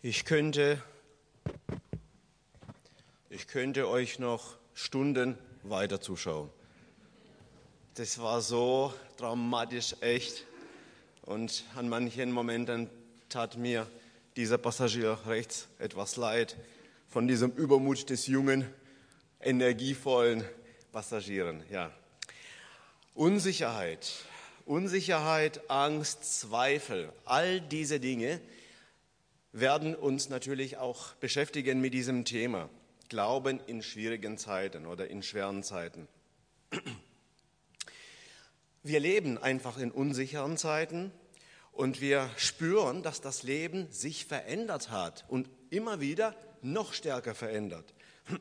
Ich könnte euch noch Stunden weiter zuschauen. Das war so dramatisch echt und an manchen Momenten tat mir dieser Passagier rechts etwas leid von diesem Übermut des jungen, energievollen Passagieren. Ja. Unsicherheit, Angst, Zweifel, all diese Dinge werden uns natürlich auch beschäftigen mit diesem Thema. Glauben in schwierigen Zeiten oder in schweren Zeiten. Wir leben einfach in unsicheren Zeiten und wir spüren, dass das Leben sich verändert hat und immer wieder noch stärker verändert.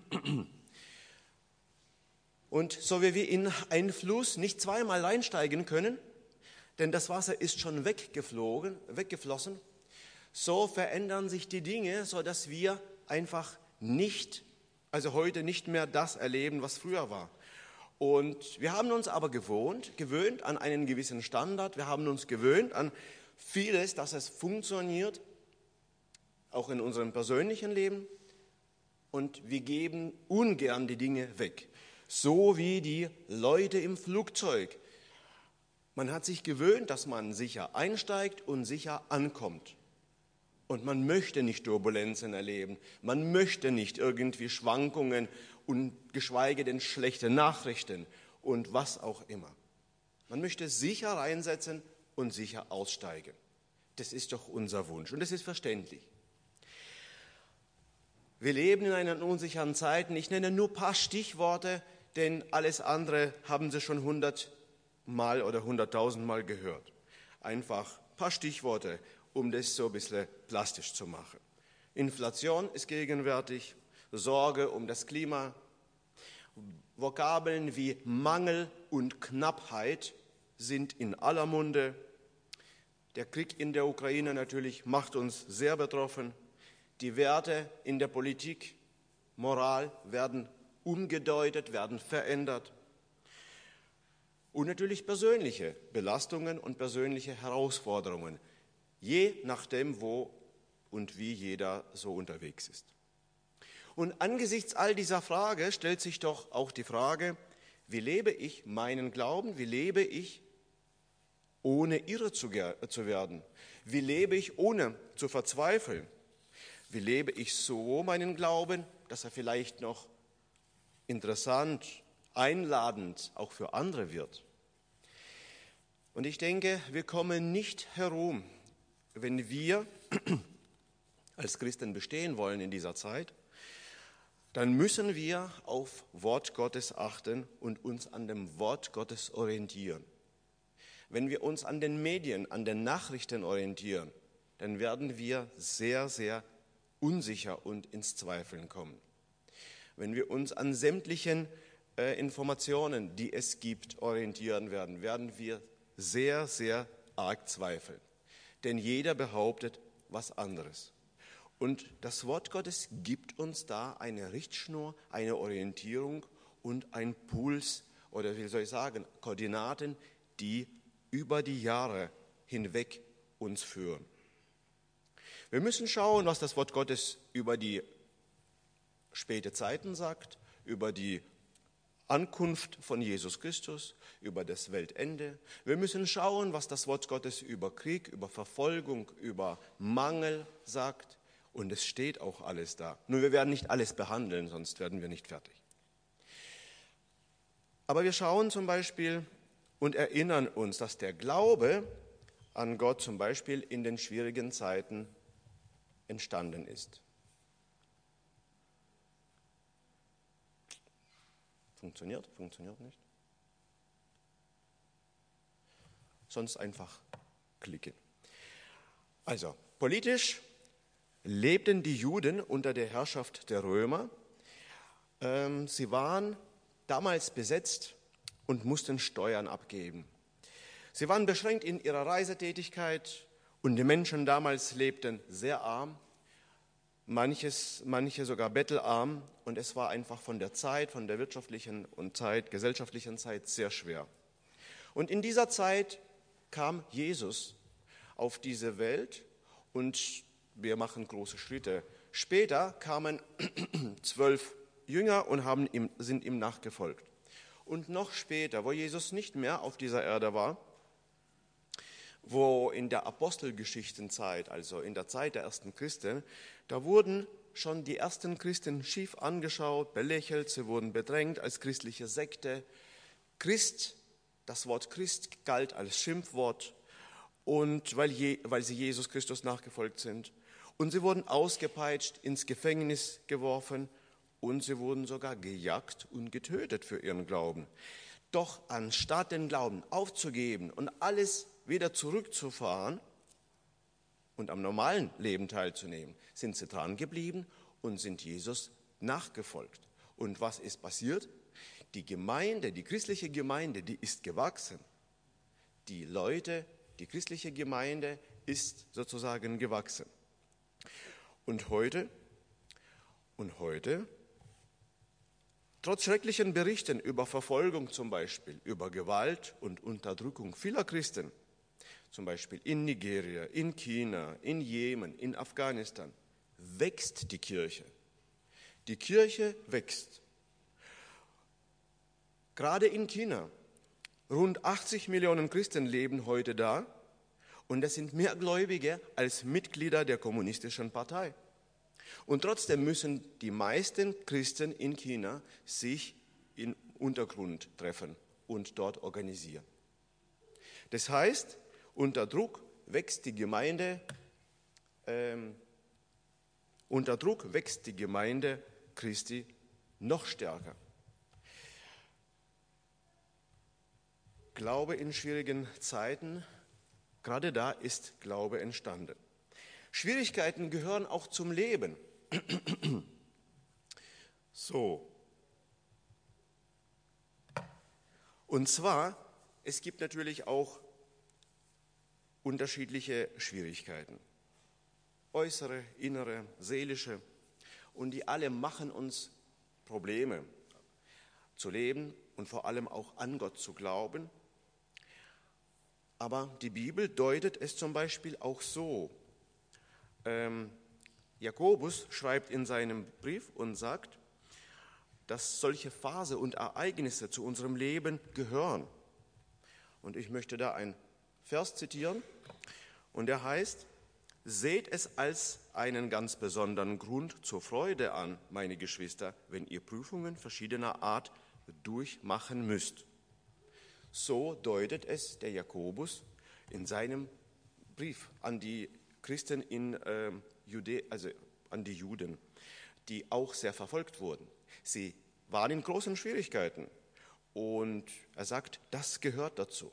Und so wie wir in einen Fluss nicht zweimal reinsteigen können, denn das Wasser ist schon weggeflossen, so verändern sich die Dinge, sodass wir einfach heute nicht mehr das erleben, was früher war. Und wir haben uns aber gewöhnt an einen gewissen Standard, wir haben uns gewöhnt an vieles, dass es funktioniert, auch in unserem persönlichen Leben. Und wir geben ungern die Dinge weg, so wie die Leute im Flugzeug. Man hat sich gewöhnt, dass man sicher einsteigt und sicher ankommt. Und man möchte nicht Turbulenzen erleben, man möchte nicht irgendwie Schwankungen und geschweige denn schlechte Nachrichten und was auch immer. Man möchte sicher reinsetzen und sicher aussteigen. Das ist doch unser Wunsch und das ist verständlich. Wir leben in einer unsicheren Zeit. Ich nenne nur ein paar Stichworte, denn alles andere haben Sie schon 100-mal oder 100.000-mal gehört. Einfach ein paar Stichworte, um das so ein bisschen plastisch zu machen. Inflation ist gegenwärtig, Sorge um das Klima, Vokabeln wie Mangel und Knappheit sind in aller Munde. Der Krieg in der Ukraine natürlich macht uns sehr betroffen. Die Werte in der Politik, Moral werden umgedeutet, werden verändert. Und natürlich persönliche Belastungen und persönliche Herausforderungen, je nachdem, wo und wie jeder so unterwegs ist. Und angesichts all dieser Frage stellt sich doch auch die Frage, wie lebe ich meinen Glauben, wie lebe ich, ohne irre zu werden, wie lebe ich, ohne zu verzweifeln, wie lebe ich so meinen Glauben, dass er vielleicht noch interessant, einladend auch für andere wird. Und ich denke, wir kommen nicht herum, wenn wir als Christen bestehen wollen in dieser Zeit, dann müssen wir auf Wort Gottes achten und uns an dem Wort Gottes orientieren. Wenn wir uns an den Medien, an den Nachrichten orientieren, dann werden wir sehr, sehr unsicher und ins Zweifeln kommen. Wenn wir uns an sämtlichen Informationen, die es gibt, orientieren werden, werden wir sehr, sehr arg zweifeln. Denn jeder behauptet was anderes. Und das Wort Gottes gibt uns da eine Richtschnur, eine Orientierung und ein Puls oder wie soll ich sagen, Koordinaten, die über die Jahre hinweg uns führen. Wir müssen schauen, was das Wort Gottes über die späte Zeiten sagt, über die Ankunft von Jesus Christus, über das Weltende. Wir müssen schauen, was das Wort Gottes über Krieg, über Verfolgung, über Mangel sagt. Und es steht auch alles da. Nur wir werden nicht alles behandeln, sonst werden wir nicht fertig. Aber wir schauen zum Beispiel und erinnern uns, dass der Glaube an Gott zum Beispiel in den schwierigen Zeiten entstanden ist. Funktioniert nicht. Sonst einfach klicken. Also, politisch lebten die Juden unter der Herrschaft der Römer. Sie waren damals besetzt und mussten Steuern abgeben. Sie waren beschränkt in ihrer Reisetätigkeit und die Menschen damals lebten sehr arm, manche sogar bettelarm, und es war einfach von der Zeit, von der wirtschaftlichen und gesellschaftlichen Zeit sehr schwer. Und in dieser Zeit kam Jesus auf diese Welt und wir machen große Schritte. Später kamen 12 Jünger und sind ihm nachgefolgt. Und noch später, wo Jesus nicht mehr auf dieser Erde war, wo in der Apostelgeschichtenzeit, also in der Zeit der ersten Christen, da wurden schon die ersten Christen schief angeschaut, belächelt, sie wurden bedrängt als christliche Sekte. Das Wort Christ galt als Schimpfwort, und weil sie Jesus Christus nachgefolgt sind. Und sie wurden ausgepeitscht, ins Gefängnis geworfen und sie wurden sogar gejagt und getötet für ihren Glauben. Doch anstatt den Glauben aufzugeben und alles wieder zurückzufahren und am normalen Leben teilzunehmen, sind sie dran geblieben und sind Jesus nachgefolgt. Und was ist passiert? Die christliche Gemeinde, die ist gewachsen. Die christliche Gemeinde ist sozusagen gewachsen. Und heute, trotz schrecklichen Berichten über Verfolgung zum Beispiel, über Gewalt und Unterdrückung vieler Christen, zum Beispiel in Nigeria, in China, in Jemen, in Afghanistan, wächst die Kirche. Die Kirche wächst. Gerade in China, rund 80 Millionen Christen leben heute da und es sind mehr Gläubige als Mitglieder der Kommunistischen Partei. Und trotzdem müssen die meisten Christen in China sich im Untergrund treffen und dort organisieren. Das heißt, unter Druck wächst die Gemeinde Christi noch stärker. Glaube in schwierigen Zeiten, gerade da ist Glaube entstanden. Schwierigkeiten gehören auch zum Leben. So. Und zwar, es gibt natürlich auch unterschiedliche Schwierigkeiten. Äußere, innere, seelische. Und die alle machen uns Probleme zu leben und vor allem auch an Gott zu glauben. Aber die Bibel deutet es zum Beispiel auch so. Jakobus schreibt in seinem Brief und sagt, dass solche Phasen und Ereignisse zu unserem Leben gehören. Und ich möchte da einen Vers zitieren, und der heißt: Seht es als einen ganz besonderen Grund zur Freude an, meine Geschwister, wenn ihr Prüfungen verschiedener Art durchmachen müsst. So deutet es der Jakobus in seinem Brief an die Christen in Judäa, also an die Juden, die auch sehr verfolgt wurden. Sie waren in großen Schwierigkeiten und er sagt, das gehört dazu.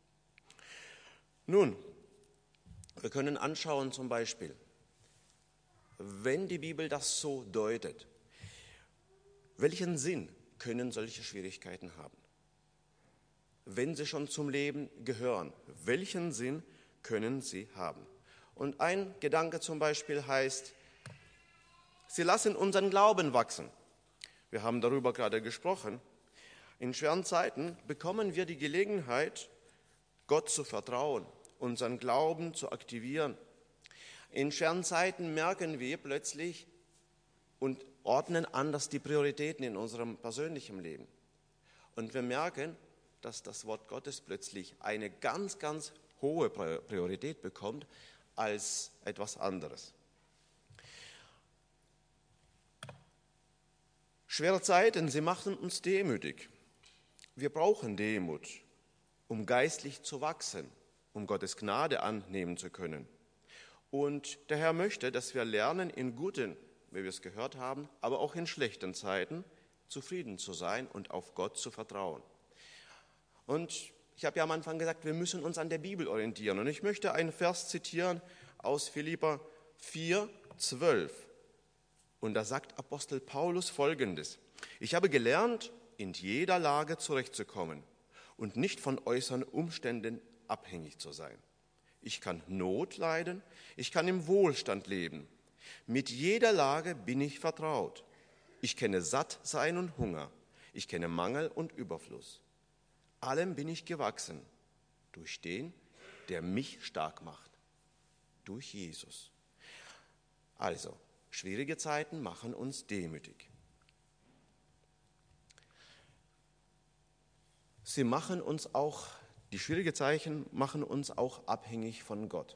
Nun, wir können anschauen zum Beispiel, wenn die Bibel das so deutet, welchen Sinn können solche Schwierigkeiten haben? Wenn sie schon zum Leben gehören, welchen Sinn können sie haben? Und ein Gedanke zum Beispiel heißt, sie lassen unseren Glauben wachsen. Wir haben darüber gerade gesprochen. In schweren Zeiten bekommen wir die Gelegenheit, Gott zu vertrauen, unseren Glauben zu aktivieren. In schweren Zeiten merken wir plötzlich und ordnen anders die Prioritäten in unserem persönlichen Leben. Und wir merken, dass das Wort Gottes plötzlich eine ganz, ganz hohe Priorität bekommt als etwas anderes. Schwere Zeiten, sie machen uns demütig. Wir brauchen Demut, um geistlich zu wachsen, um Gottes Gnade annehmen zu können. Und der Herr möchte, dass wir lernen, in guten, wie wir es gehört haben, aber auch in schlechten Zeiten zufrieden zu sein und auf Gott zu vertrauen. Und ich habe ja am Anfang gesagt, wir müssen uns an der Bibel orientieren. Und ich möchte einen Vers zitieren aus Philipper 4,12. Und da sagt Apostel Paulus Folgendes: Ich habe gelernt, in jeder Lage zurechtzukommen und nicht von äußeren Umständen abhängig zu sein. Ich kann Not leiden, ich kann im Wohlstand leben. Mit jeder Lage bin ich vertraut. Ich kenne Sattsein und Hunger, ich kenne Mangel und Überfluss. Allem bin ich gewachsen, durch den, der mich stark macht, durch Jesus. Also, schwierige Zeiten machen uns demütig. Die schwierigen Zeichen machen uns auch abhängig von Gott.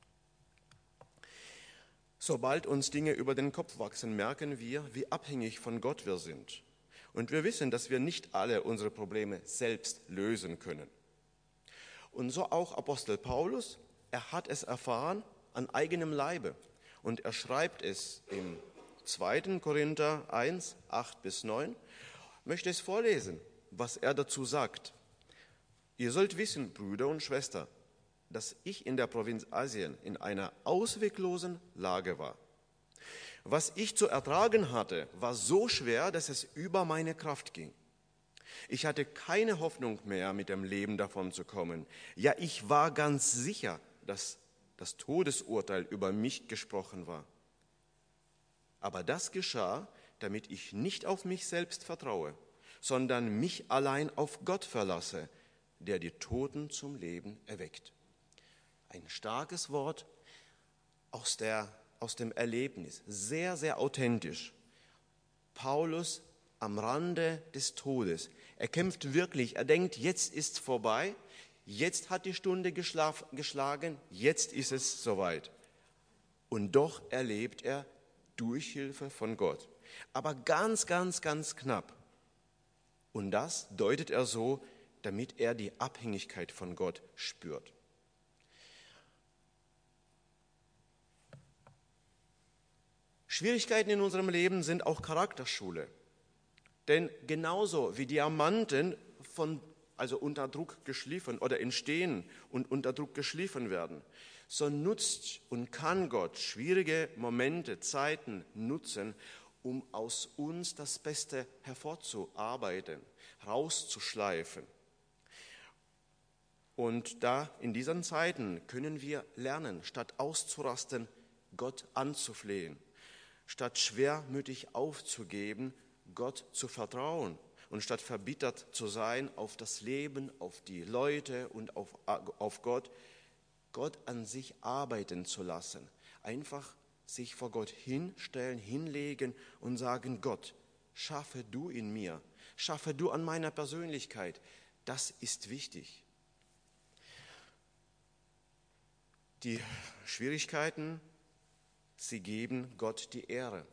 Sobald uns Dinge über den Kopf wachsen, merken wir, wie abhängig von Gott wir sind. Und wir wissen, dass wir nicht alle unsere Probleme selbst lösen können. Und so auch Apostel Paulus, er hat es erfahren an eigenem Leibe. Und er schreibt es im 2. Korinther 1, 8-9. Ich möchte es vorlesen, was er dazu sagt. Ihr sollt wissen, Brüder und Schwestern, dass ich in der Provinz Asien in einer ausweglosen Lage war. Was ich zu ertragen hatte, war so schwer, dass es über meine Kraft ging. Ich hatte keine Hoffnung mehr, mit dem Leben davonzukommen. Ja, ich war ganz sicher, dass das Todesurteil über mich gesprochen war. Aber das geschah, damit ich nicht auf mich selbst vertraue, sondern mich allein auf Gott verlasse, der die Toten zum Leben erweckt. Ein starkes Wort aus dem Erlebnis, sehr, sehr authentisch. Paulus am Rande des Todes. Er kämpft wirklich, er denkt, jetzt ist es vorbei, jetzt hat die Stunde geschlagen, jetzt ist es soweit. Und doch erlebt er Durchhilfe von Gott. Aber ganz, ganz, ganz knapp. Und das deutet er so, damit er die Abhängigkeit von Gott spürt. Schwierigkeiten in unserem Leben sind auch Charakterschule. Denn genauso wie Diamanten unter Druck geschliffen oder entstehen und unter Druck geschliffen werden, so nutzt und kann Gott schwierige Momente, Zeiten nutzen, um aus uns das Beste hervorzuarbeiten, rauszuschleifen. Und in diesen Zeiten können wir lernen, statt auszurasten, Gott anzuflehen, statt schwermütig aufzugeben, Gott zu vertrauen und statt verbittert zu sein auf das Leben, auf die Leute und auf Gott an sich arbeiten zu lassen. Einfach sich vor Gott hinstellen, hinlegen und sagen, Gott, schaffe du in mir, schaffe du an meiner Persönlichkeit. Das ist wichtig. Die Schwierigkeiten, sie geben Gott die Ehre.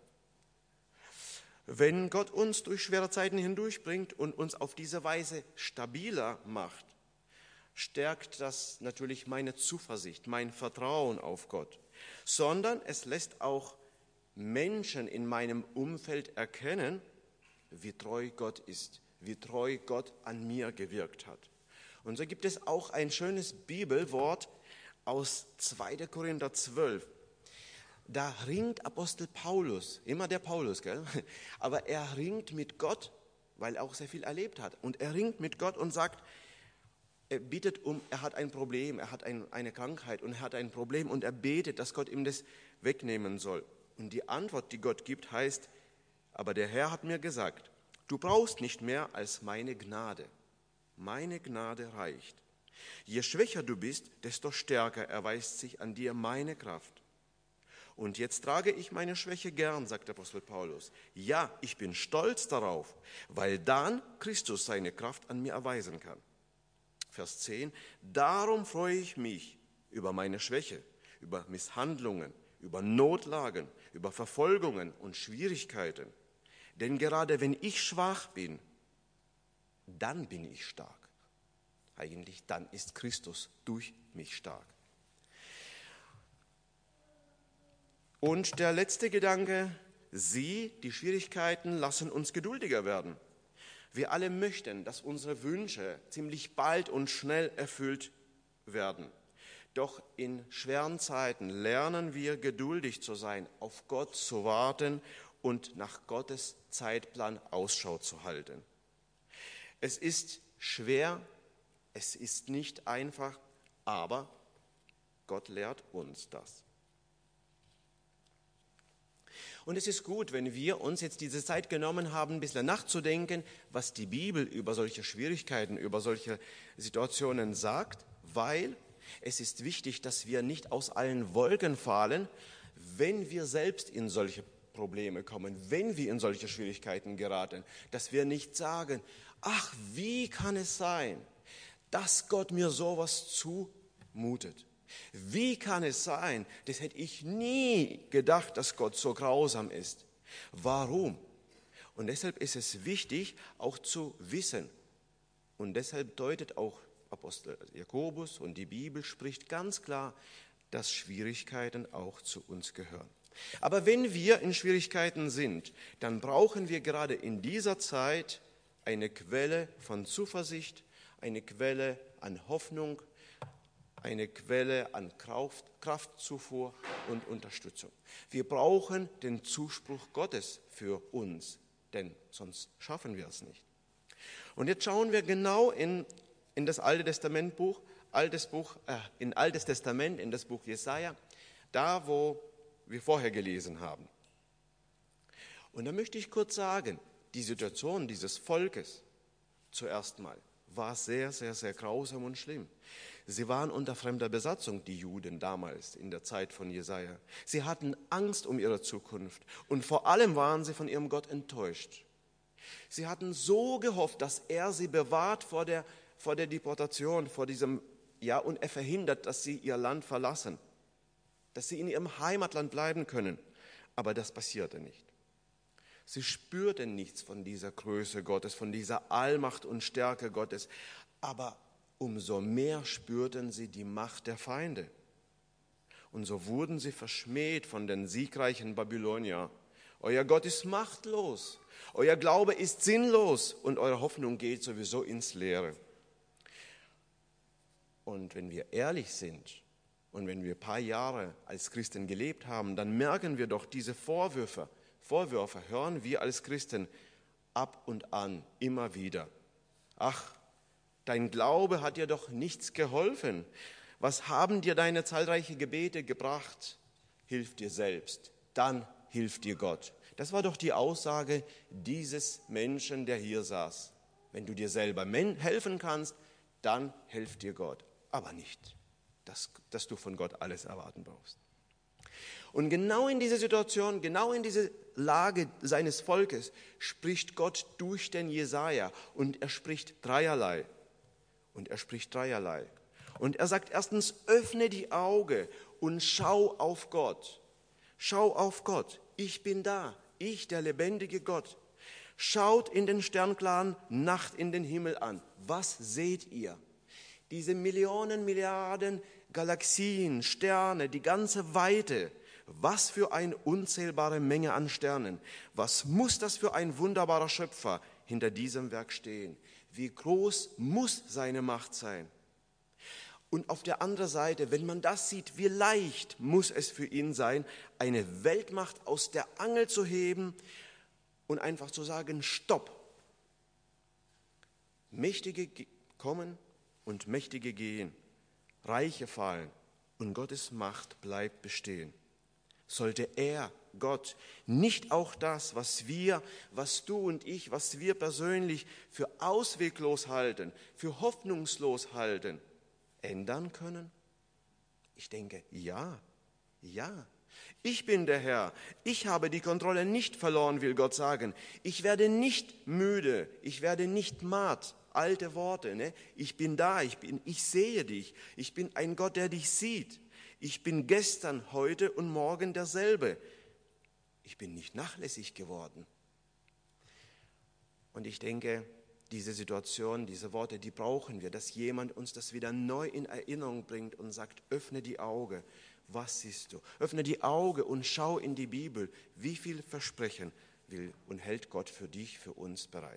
Wenn Gott uns durch schwere Zeiten hindurchbringt und uns auf diese Weise stabiler macht, stärkt das natürlich meine Zuversicht, mein Vertrauen auf Gott, sondern es lässt auch Menschen in meinem Umfeld erkennen, wie treu Gott ist, wie treu Gott an mir gewirkt hat. Und so gibt es auch ein schönes Bibelwort aus 2. Korinther 12. Da ringt Apostel Paulus, immer der Paulus, gell? Aber er ringt mit Gott, weil er auch sehr viel erlebt hat. Und er ringt mit Gott und sagt, er hat ein Problem, er hat eine Krankheit und er hat ein Problem und er betet, dass Gott ihm das wegnehmen soll. Und die Antwort, die Gott gibt, heißt, aber der Herr hat mir gesagt, du brauchst nicht mehr als meine Gnade. Meine Gnade reicht. Je schwächer du bist, desto stärker erweist sich an dir meine Kraft. Und jetzt trage ich meine Schwäche gern, sagt der Apostel Paulus. Ja, ich bin stolz darauf, weil dann Christus seine Kraft an mir erweisen kann. Vers 10, darum freue ich mich über meine Schwäche, über Misshandlungen, über Notlagen, über Verfolgungen und Schwierigkeiten. Denn gerade wenn ich schwach bin, dann bin ich stark. Eigentlich dann ist Christus durch mich stark. Und der letzte Gedanke, die Schwierigkeiten lassen uns geduldiger werden. Wir alle möchten, dass unsere Wünsche ziemlich bald und schnell erfüllt werden. Doch in schweren Zeiten lernen wir geduldig zu sein, auf Gott zu warten und nach Gottes Zeitplan Ausschau zu halten. Es ist schwer, es ist nicht einfach, aber Gott lehrt uns das. Und es ist gut, wenn wir uns jetzt diese Zeit genommen haben, ein bisschen nachzudenken, was die Bibel über solche Schwierigkeiten, über solche Situationen sagt, weil es ist wichtig, dass wir nicht aus allen Wolken fallen, wenn wir selbst in solche Probleme kommen, wenn wir in solche Schwierigkeiten geraten, dass wir nicht sagen, ach, wie kann es sein, dass Gott mir sowas zumutet? Wie kann es sein, das hätte ich nie gedacht, dass Gott so grausam ist? Warum? Und deshalb ist es wichtig, auch zu wissen. Und deshalb deutet auch Apostel Jakobus und die Bibel spricht ganz klar, dass Schwierigkeiten auch zu uns gehören. Aber wenn wir in Schwierigkeiten sind, dann brauchen wir gerade in dieser Zeit eine Quelle von Zuversicht, eine Quelle an Hoffnung, eine Quelle an Kraftzufuhr und Unterstützung. Wir brauchen den Zuspruch Gottes für uns, denn sonst schaffen wir es nicht. Und jetzt schauen wir genau in das Alte Testament, in Altes Testament, in das Buch Jesaja, da wo wir vorher gelesen haben. Und da möchte ich kurz sagen, die Situation dieses Volkes zuerst mal war sehr, sehr, sehr grausam und schlimm. Sie waren unter fremder Besatzung, die Juden damals in der Zeit von Jesaja. Sie hatten Angst um ihre Zukunft und vor allem waren sie von ihrem Gott enttäuscht. Sie hatten so gehofft, dass er sie bewahrt vor der Deportation, und er verhindert, dass sie ihr Land verlassen, dass sie in ihrem Heimatland bleiben können. Aber das passierte nicht. Sie spürten nichts von dieser Größe Gottes, von dieser Allmacht und Stärke Gottes, aber umso mehr spürten sie die Macht der Feinde. Und so wurden sie verschmäht von den siegreichen Babylonier. Euer Gott ist machtlos, euer Glaube ist sinnlos und eure Hoffnung geht sowieso ins Leere. Und wenn wir ehrlich sind und wenn wir ein paar Jahre als Christen gelebt haben, dann merken wir doch, diese Vorwürfe hören wir als Christen ab und an immer wieder. Ach, dein Glaube hat dir doch nichts geholfen. Was haben dir deine zahlreichen Gebete gebracht? Hilf dir selbst, dann hilft dir Gott. Das war doch die Aussage dieses Menschen, der hier saß. Wenn du dir selber helfen kannst, dann hilft dir Gott. Aber nicht, dass du von Gott alles erwarten brauchst. Und genau in diese Situation, genau in diese Lage seines Volkes spricht Gott durch den Jesaja und er spricht dreierlei. Und er sagt erstens, öffne die Augen und schau auf Gott. Schau auf Gott. Ich bin da. Ich, der lebendige Gott. Schaut in den sternklaren Nacht in den Himmel an. Was seht ihr? Diese Millionen, Milliarden Galaxien, Sterne, die ganze Weite. Was für eine unzählbare Menge an Sternen. Was muss das für ein wunderbarer Schöpfer hinter diesem Werk stehen? Wie groß muss seine Macht sein? Und auf der anderen Seite, wenn man das sieht, wie leicht muss es für ihn sein, eine Weltmacht aus der Angel zu heben und einfach zu sagen, stopp. Mächtige kommen und Mächtige gehen, Reiche fallen und Gottes Macht bleibt bestehen. Sollte er, Gott, nicht auch das, was du und ich, was wir persönlich für ausweglos halten, für hoffnungslos halten, ändern können? Ich denke, ja. Ich bin der Herr. Ich habe die Kontrolle nicht verloren, will Gott sagen. Ich werde nicht müde, ich werde nicht matt. Alte Worte, ne? Ich bin da, ich sehe dich. Ich bin ein Gott, der dich sieht. Ich bin gestern, heute und morgen derselbe. Ich bin nicht nachlässig geworden. Und ich denke, diese Situation, diese Worte, die brauchen wir, dass jemand uns das wieder neu in Erinnerung bringt und sagt, öffne die Augen, was siehst du? Öffne die Augen und schau in die Bibel, wie viel Versprechen will und hält Gott für dich, für uns bereit.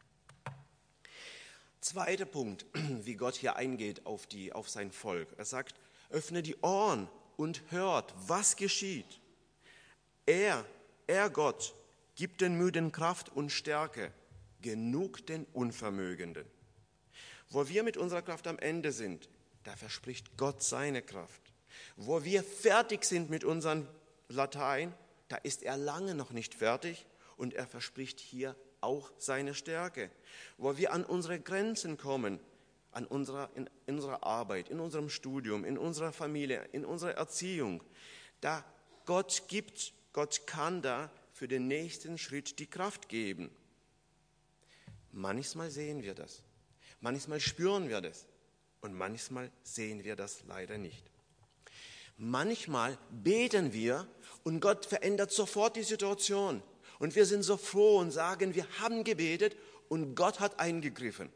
Zweiter Punkt, wie Gott hier eingeht auf sein Volk. Er sagt, öffne die Ohren und hört, was geschieht. Er, Gott, gibt den Müden Kraft und Stärke, genug den Unvermögenden. Wo wir mit unserer Kraft am Ende sind, da verspricht Gott seine Kraft. Wo wir fertig sind mit unserem Latein, da ist er lange noch nicht fertig und er verspricht hier auch seine Stärke. Wo wir an unsere Grenzen kommen, in unserer Arbeit, in unserem Studium, in unserer Familie, in unserer Erziehung, da Gott kann da für den nächsten Schritt die Kraft geben. Manchmal sehen wir das, manchmal spüren wir das und manchmal sehen wir das leider nicht. Manchmal beten wir und Gott verändert sofort die Situation und wir sind so froh und sagen, wir haben gebetet und Gott hat eingegriffen.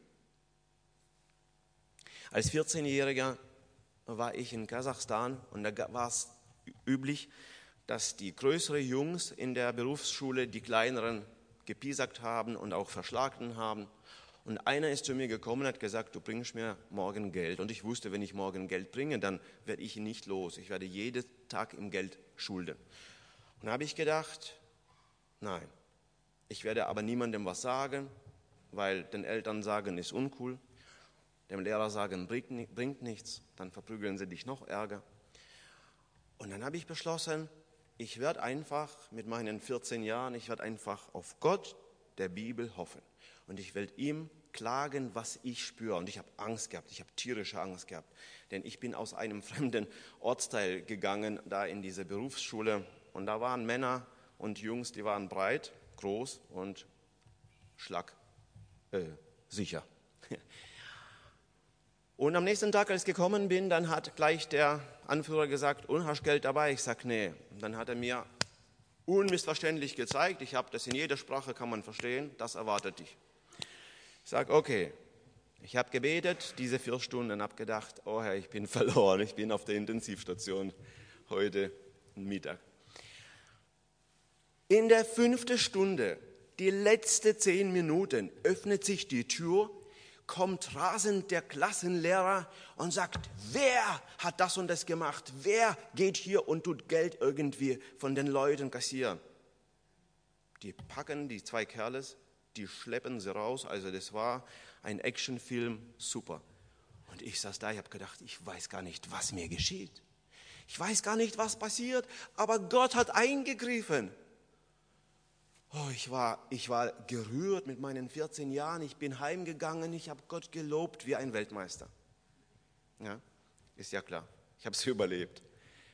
Als 14-Jähriger war ich in Kasachstan und da war es üblich, dass die größeren Jungs in der Berufsschule die kleineren gepiesackt haben und auch verschlagen haben. Und einer ist zu mir gekommen und hat gesagt, du bringst mir morgen Geld. Und ich wusste, wenn ich morgen Geld bringe, dann werde ich ihn nicht los. Ich werde jeden Tag ihm Geld schulden. Und da habe ich gedacht, nein, ich werde aber niemandem was sagen, weil den Eltern sagen, ist uncool. Dem Lehrer sagen, bringt nichts, dann verprügeln sie dich noch ärger. Und dann habe ich beschlossen, ich werde einfach mit meinen 14 Jahren, ich werde einfach auf Gott der Bibel hoffen. Und ich werde ihm klagen, was ich spüre. Und ich habe Angst gehabt, ich habe tierische Angst gehabt. Denn ich bin aus einem fremden Ortsteil gegangen, da in diese Berufsschule. Und da waren Männer und Jungs, die waren breit, groß und sicher. Und am nächsten Tag, als ich gekommen bin, dann hat gleich der Anführer gesagt, und hast Geld dabei? Ich sage, nee. Und dann hat er mir unmissverständlich gezeigt, ich habe das in jeder Sprache, kann man verstehen, das erwartet dich. Ich sage, okay, ich habe gebetet, diese 4 Stunden, und habe gedacht, oh Herr, ich bin verloren, ich bin auf der Intensivstation heute Mittag. In der 5. Stunde, die letzten 10 Minuten, öffnet sich die Tür, kommt rasend der Klassenlehrer und sagt, wer hat das und das gemacht? Wer geht hier und tut Geld irgendwie von den Leuten kassieren? Die packen die 2 Kerles, die schleppen sie raus. Also das war ein Actionfilm, super. Und ich saß da, ich habe gedacht, ich weiß gar nicht, was mir geschieht. Ich weiß gar nicht, was passiert, aber Gott hat eingegriffen. Oh, ich war gerührt mit meinen 14 Jahren. Ich bin heimgegangen, ich habe Gott gelobt wie ein Weltmeister. Ja, ist ja klar, ich habe es überlebt.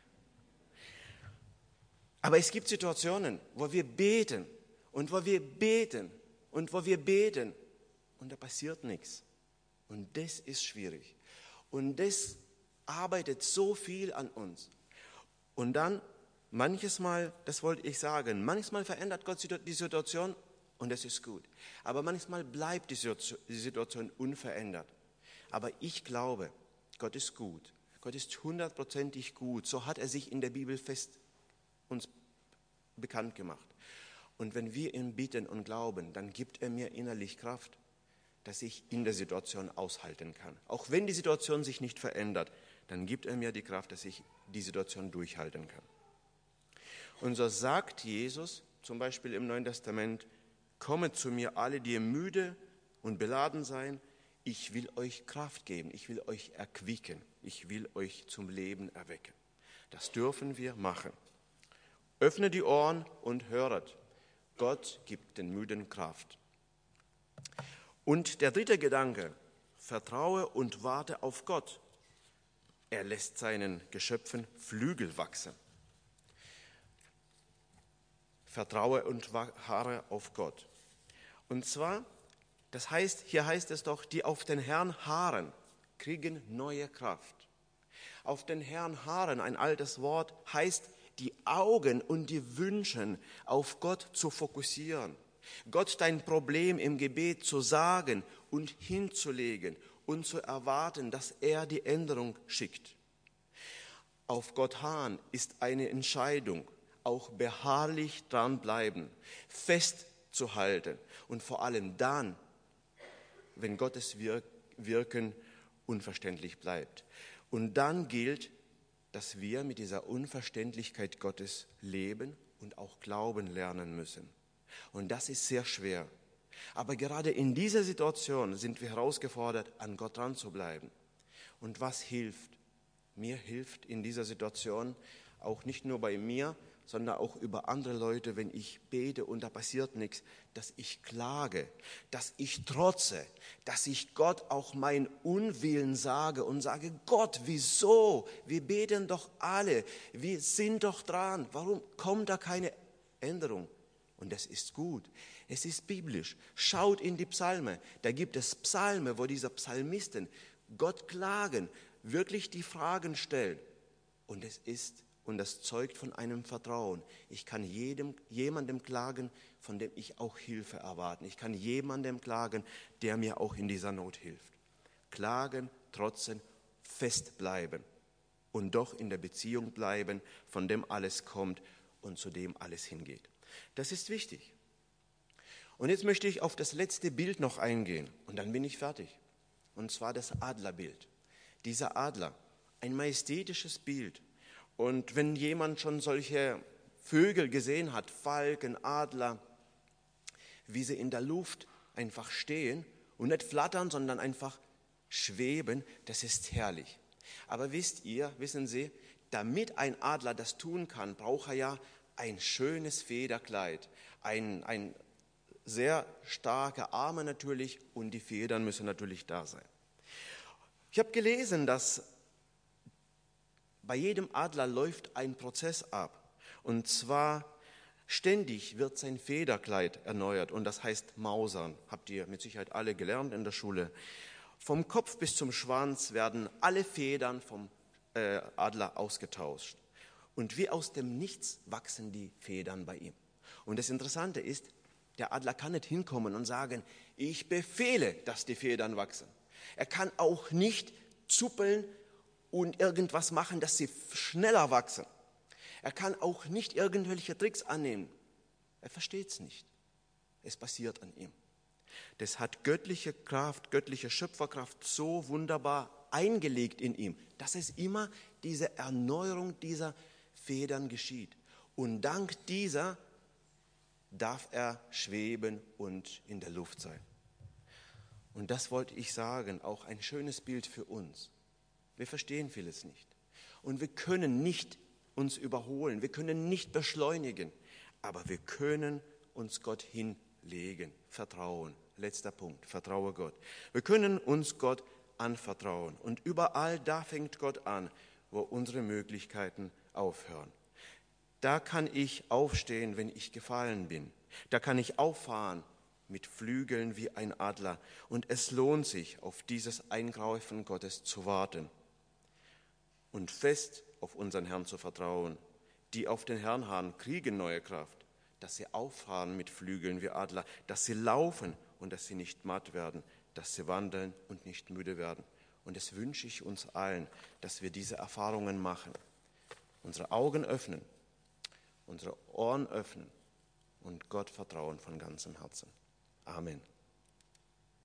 Aber es gibt Situationen, wo wir beten und wo wir beten und wo wir beten und da passiert nichts. Und das ist schwierig. Und das arbeitet so viel an uns. Und dann manches Mal, das wollte ich sagen, manchmal verändert Gott die Situation und das ist gut. Aber manchmal bleibt die Situation unverändert. Aber ich glaube, Gott ist gut. Gott ist 100%ig gut. So hat er sich in der Bibel fest uns bekannt gemacht. Und wenn wir ihn bitten und glauben, dann gibt er mir innerlich Kraft, dass ich in der Situation aushalten kann. Auch wenn die Situation sich nicht verändert, dann gibt er mir die Kraft, dass ich die Situation durchhalten kann. Und so sagt Jesus zum Beispiel im Neuen Testament, kommet zu mir alle, die ihr müde und beladen seid, ich will euch Kraft geben, ich will euch erquicken, ich will euch zum Leben erwecken. Das dürfen wir machen. Öffnet die Ohren und höret, Gott gibt den Müden Kraft. Und der 3. Gedanke, vertraue und warte auf Gott. Er lässt seinen Geschöpfen Flügel wachsen. Vertraue und harre auf Gott. Und zwar, das heißt, hier heißt es doch, die auf den Herrn harren, kriegen neue Kraft. Auf den Herrn harren, ein altes Wort, heißt, die Augen und die Wünsche auf Gott zu fokussieren. Gott dein Problem im Gebet zu sagen und hinzulegen und zu erwarten, dass er die Änderung schickt. Auf Gott harren ist eine Entscheidung. Auch beharrlich dranbleiben, festzuhalten und vor allem dann, wenn Gottes Wirken unverständlich bleibt. Und dann gilt, dass wir mit dieser Unverständlichkeit Gottes leben und auch glauben lernen müssen. Und das ist sehr schwer. Aber gerade in dieser Situation sind wir herausgefordert, an Gott dran zu bleiben. Und was hilft? Mir hilft in dieser Situation auch nicht nur bei mir, sondern auch über andere Leute, wenn ich bete und da passiert nichts, dass ich klage, dass ich trotze, dass ich Gott auch meinen Unwillen sage und sage, Gott, wieso? Wir beten doch alle, wir sind doch dran, warum kommt da keine Änderung? Und das ist gut, es ist biblisch. Schaut in die Psalme, da gibt es Psalme, wo diese Psalmisten Gott klagen, wirklich die Fragen stellen. Und das zeugt von einem Vertrauen. Ich kann jemandem klagen, von dem ich auch Hilfe erwarte. Ich kann jemandem klagen, der mir auch in dieser Not hilft. Klagen, trotzen, festbleiben und doch in der Beziehung bleiben, von dem alles kommt und zu dem alles hingeht. Das ist wichtig. Und jetzt möchte ich auf das letzte Bild noch eingehen und dann bin ich fertig. Und zwar das Adlerbild. Dieser Adler, ein majestätisches Bild. Und wenn jemand schon solche Vögel gesehen hat, Falken, Adler, wie sie in der Luft einfach stehen und nicht flattern, sondern einfach schweben, das ist herrlich. Aber wissen Sie, damit ein Adler das tun kann, braucht er ja ein schönes Federkleid, ein sehr starke Arme natürlich und die Federn müssen natürlich da sein. Ich habe gelesen, dass bei jedem Adler läuft ein Prozess ab. Und zwar ständig wird sein Federkleid erneuert und das heißt Mausern. Habt ihr mit Sicherheit alle gelernt in der Schule. Vom Kopf bis zum Schwanz werden alle Federn vom Adler ausgetauscht. Und wie aus dem Nichts wachsen die Federn bei ihm. Und das Interessante ist, der Adler kann nicht hinkommen und sagen, ich befehle, dass die Federn wachsen. Er kann auch nicht zuppeln und irgendwas machen, dass sie schneller wachsen. Er kann auch nicht irgendwelche Tricks annehmen. Er versteht es nicht. Es passiert an ihm. Das hat göttliche Kraft, göttliche Schöpferkraft so wunderbar eingelegt in ihm, dass es immer diese Erneuerung dieser Federn geschieht. Und dank dieser darf er schweben und in der Luft sein. Und das wollte ich sagen, auch ein schönes Bild für uns. Wir verstehen vieles nicht. Und wir können nicht uns überholen, wir können nicht beschleunigen, aber wir können uns Gott hinlegen, vertrauen. Letzter Punkt, vertraue Gott. Wir können uns Gott anvertrauen. Und überall da fängt Gott an, wo unsere Möglichkeiten aufhören. Da kann ich aufstehen, wenn ich gefallen bin. Da kann ich auffahren mit Flügeln wie ein Adler. Und es lohnt sich, auf dieses Eingreifen Gottes zu warten und fest auf unseren Herrn zu vertrauen. Die auf den Herrn harren, kriegen neue Kraft, dass sie auffahren mit Flügeln wie Adler, dass sie laufen und dass sie nicht matt werden, dass sie wandeln und nicht müde werden. Und das wünsche ich uns allen, dass wir diese Erfahrungen machen. Unsere Augen öffnen, unsere Ohren öffnen und Gott vertrauen von ganzem Herzen. Amen.